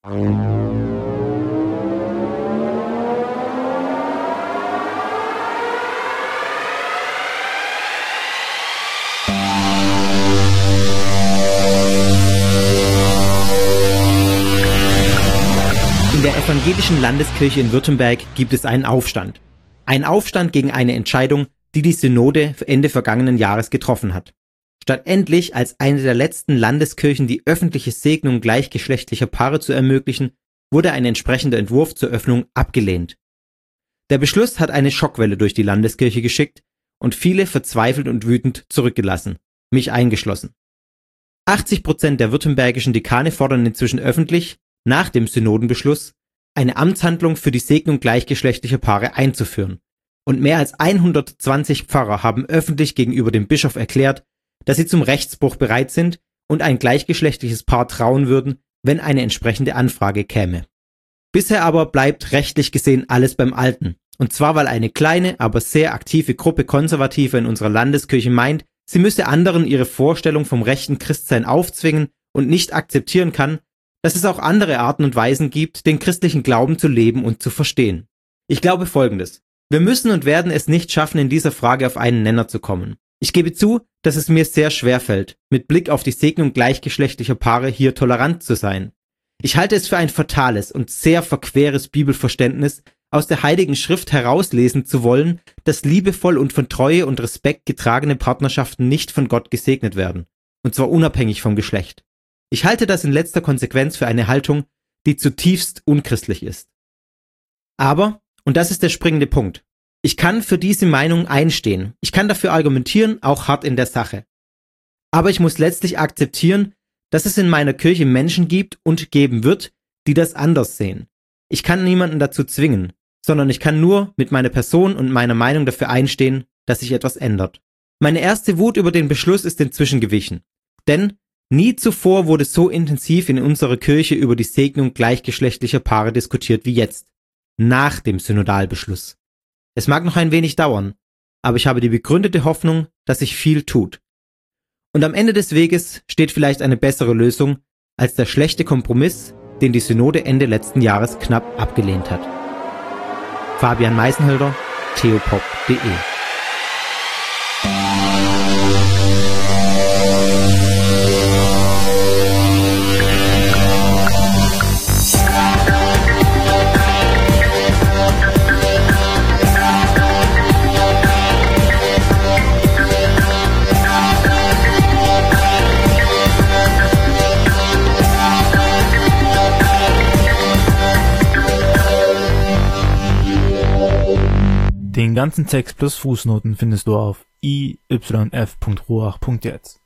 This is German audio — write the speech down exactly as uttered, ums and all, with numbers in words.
In der evangelischen Landeskirche in Württemberg gibt es einen Aufstand. Ein Aufstand gegen eine Entscheidung, die die Synode Ende vergangenen Jahres getroffen hat. Statt endlich als eine der letzten Landeskirchen die öffentliche Segnung gleichgeschlechtlicher Paare zu ermöglichen, wurde ein entsprechender Entwurf zur Öffnung abgelehnt. Der Beschluss hat eine Schockwelle durch die Landeskirche geschickt und viele verzweifelt und wütend zurückgelassen, mich eingeschlossen. achtzig Prozent der württembergischen Dekane fordern inzwischen öffentlich, nach dem Synodenbeschluss, eine Amtshandlung für die Segnung gleichgeschlechtlicher Paare einzuführen. Und mehr als hundertzwanzig Pfarrer haben öffentlich gegenüber dem Bischof erklärt, dass sie zum Rechtsbruch bereit sind und ein gleichgeschlechtliches Paar trauen würden, wenn eine entsprechende Anfrage käme. Bisher aber bleibt rechtlich gesehen alles beim Alten. Und zwar, weil eine kleine, aber sehr aktive Gruppe Konservativer in unserer Landeskirche meint, sie müsse anderen ihre Vorstellung vom rechten Christsein aufzwingen und nicht akzeptieren kann, dass es auch andere Arten und Weisen gibt, den christlichen Glauben zu leben und zu verstehen. Ich glaube Folgendes. Wir müssen und werden es nicht schaffen, in dieser Frage auf einen Nenner zu kommen. Ich gebe zu, dass es mir sehr schwer fällt, mit Blick auf die Segnung gleichgeschlechtlicher Paare hier tolerant zu sein. Ich halte es für ein fatales und sehr verqueres Bibelverständnis, aus der Heiligen Schrift herauslesen zu wollen, dass liebevoll und von Treue und Respekt getragene Partnerschaften nicht von Gott gesegnet werden, und zwar unabhängig vom Geschlecht. Ich halte das in letzter Konsequenz für eine Haltung, die zutiefst unchristlich ist. Aber, und das ist der springende Punkt, ich kann für diese Meinung einstehen. Ich kann dafür argumentieren, auch hart in der Sache. Aber ich muss letztlich akzeptieren, dass es in meiner Kirche Menschen gibt und geben wird, die das anders sehen. Ich kann niemanden dazu zwingen, sondern ich kann nur mit meiner Person und meiner Meinung dafür einstehen, dass sich etwas ändert. Meine erste Wut über den Beschluss ist inzwischen gewichen. Denn nie zuvor wurde so intensiv in unserer Kirche über die Segnung gleichgeschlechtlicher Paare diskutiert wie jetzt, nach dem Synodalbeschluss. Es mag noch ein wenig dauern, aber ich habe die begründete Hoffnung, dass sich viel tut. Und am Ende des Weges steht vielleicht eine bessere Lösung als der schlechte Kompromiss, den die Synode Ende letzten Jahres knapp abgelehnt hat. Fabian Meisenhölder, theopop punkt de Den ganzen Text plus Fußnoten findest du auf i y f punkt ruach punkt jetzt.